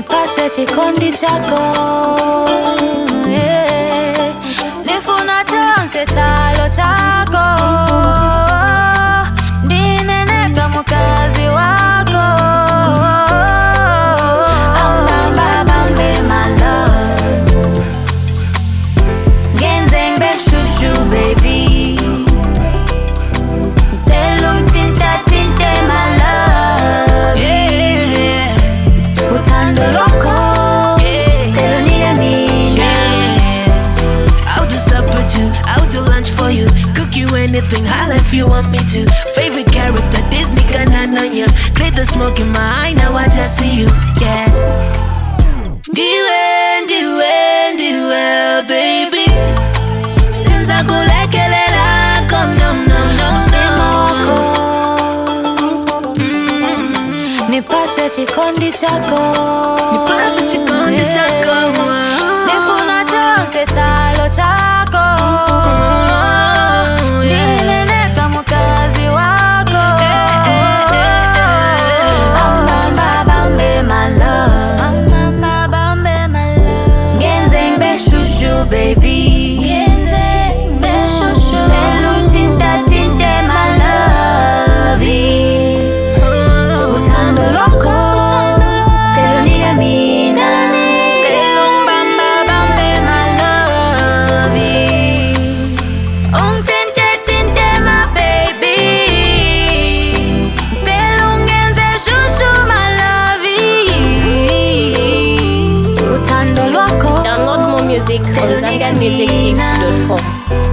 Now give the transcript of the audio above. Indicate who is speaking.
Speaker 1: nipase chikondi chako, yeah. Nifuna chance chalo chako, ndineneka mukazi wako. Ambamba bambe my love, genzeng be shushu baby, telung tinta tinte my love, yeah. Utando loko, yeah. Telonia mina,
Speaker 2: yeah. I'll do supper too, I'll do lunch for you, cook you anything, holla if you want me to. Favorite character, Disney Ghana, yeah. Clear the smoke in my eye, now I just see you, yeah. Do baby. Since I go like a lela, come no.
Speaker 1: Nipase chikondi chako, nifuna chance chalo chako, ndineneka mukazi wako. Ambamba bambe my love, genzeng be shushu baby, telung tinta tinte my love. Utando loko, telonia mina, telung bamba bambe my love. Tinte my baby, telung genze shushu my love. Utando loko.
Speaker 3: Download more music on ZambianMusicHits.com.